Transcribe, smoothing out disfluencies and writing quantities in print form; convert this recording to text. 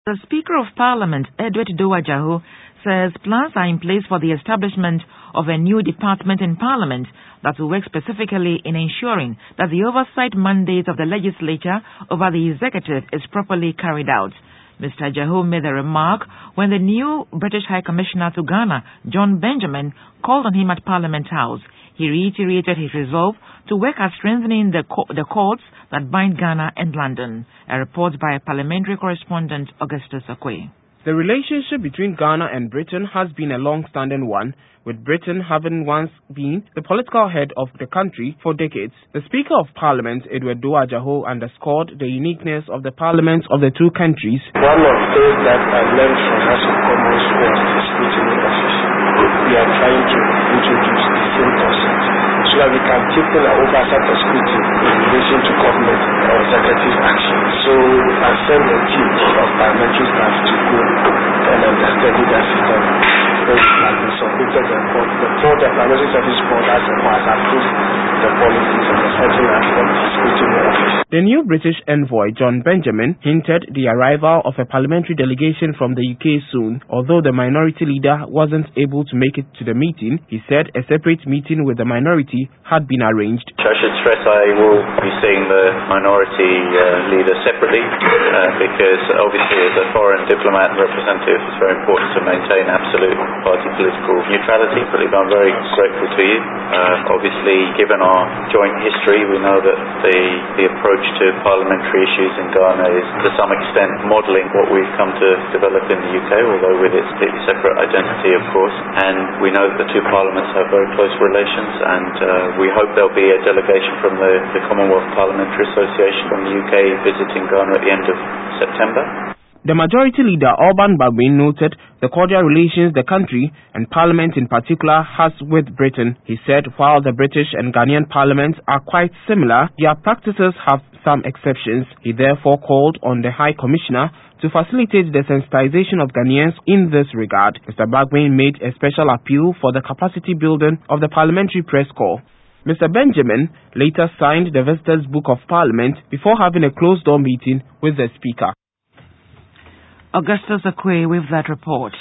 The Speaker of Parliament, Edward Dowajahu, says plans are in place for the establishment of a new department in Parliament that will work specifically in ensuring that the oversight mandate of the legislature over the executive is properly carried out. Mr. Jahu made the remark when the new British High Commissioner to Ghana, John Benjamin, called on him at Parliament House. He reiterated his resolve to work at strengthening the courts that bind Ghana and London. A report by parliamentary correspondent Augustus Akwe. The relationship between Ghana and Britain has been a long-standing one, with Britain having once been the political head of the country for decades. The Speaker of Parliament, Edward Dowajahu, underscored the uniqueness of the parliaments of the two countries. One of those that I learned from House of Commons was the scrutiny office. We are trying to introduce the same concept so that we can take an oversight of scrutiny in relation to government or executive action. So I sent a team of parliamentary staff to go and understudy that system. So it has been submitted the report. The Parliamentary Service Board has approved the policies of the certain aspect of the scrutiny office. The new British envoy, John Benjamin, hinted the arrival of a parliamentary delegation from the UK soon. Although the minority leader wasn't able to make it to the meeting, he said a separate meeting with the minority had been arranged. I should stress I will be seeing the minority leader separately because obviously as a foreign diplomat and representative it's very important to maintain absolute party political neutrality. I'm very grateful to you. Obviously, given our joint history, we know that the approach to parliamentary issues in Ghana is to some extent modelling what we've come to develop in the UK, although with its completely separate identity, of course. And we know that the two parliaments have very close relations, and we hope there'll be a delegation from the Commonwealth Parliamentary Association from the UK visiting Ghana at the end of September. The majority leader, Alban Bagbin, noted the cordial relations the country, and Parliament in particular, has with Britain. He said while the British and Ghanaian parliaments are quite similar, their practices have some exceptions. He therefore called on the High Commissioner to facilitate the sensitization of Ghanaians in this regard. Mr. Bagbin made a special appeal for the capacity building of the Parliamentary Press Corps. Mr. Benjamin later signed the Visitors' Book of Parliament before having a closed-door meeting with the Speaker. Augustus Akwe with that report.